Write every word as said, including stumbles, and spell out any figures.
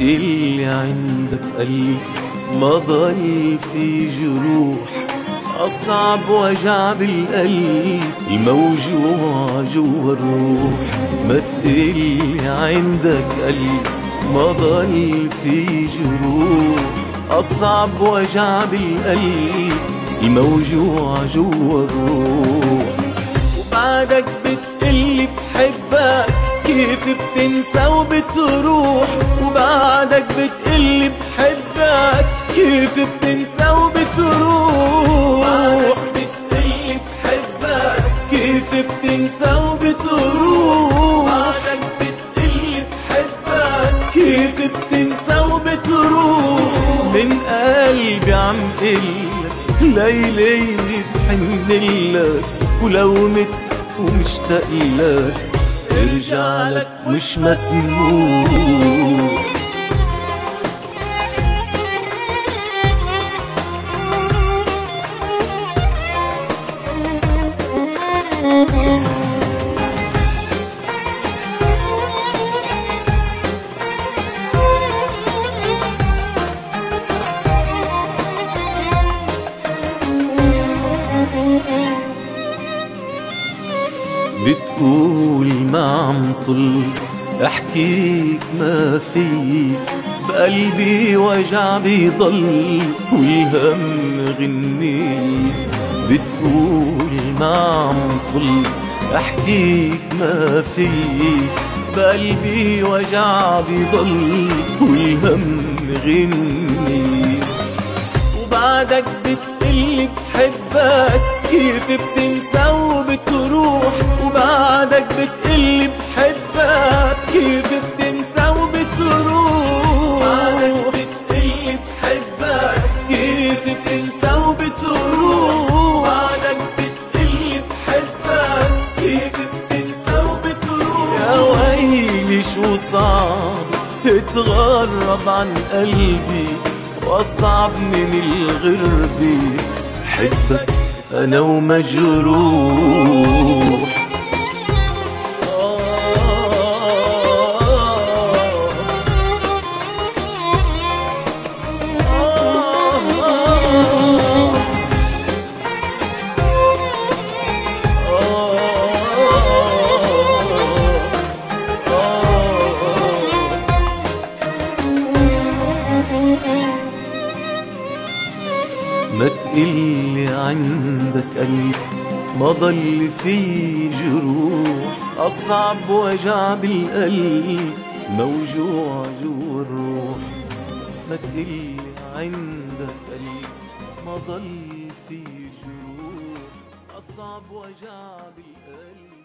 تقلي عندك قلب ما ضل في جروح، أصعب وجع بالقلب الموجوع جوا الروح. ما تقلي عندك قلب ما ضل في جروح، أصعب وجع بالقلب الموجوع جوا الروح. وبعدك بتقلي بحبك كيف بتنسى وبتروح، وبعدك بتقلي بحبك كيف بتنسى وبتروح، بعدك بتقلي بحبك كيف بتنسى وبتروح، بعدك بتقلي بحبك كيف بتنسى وبتروح. من قلبي عم قلك ليلي بحنلك، ولو مت ومشتاق لك ارجع لك مش مسموح. بتقول ما عم طل احكيك ما فيك، بقلبي وجع بيضل والهم غنيك. بتقول ما عم طل احكيك ما فيك، بقلبي وجع بيضل والهم غنيك. وبعدك بتقلي بحبك كيف بتنسى وبتروح، وبعدك بتقلي بحبك كيف بتنسى وبتروح، بعدك بتقلي بحبك كيف بتنسى وبتروح، بعدك بتقلي بحبك كيف بتنسى وبتروح. يا ويلي شو صعب اتغرب عن قلبي، واصعب من الغربة حبك أنا ومجروح. ما تقلي عندك قلب ما ضل في جروح، أصعب وجع بالقلب موجوع جوا الروح. ما تقلي عندك قلب ما ضل في جروح، أصعب وجع بالقلب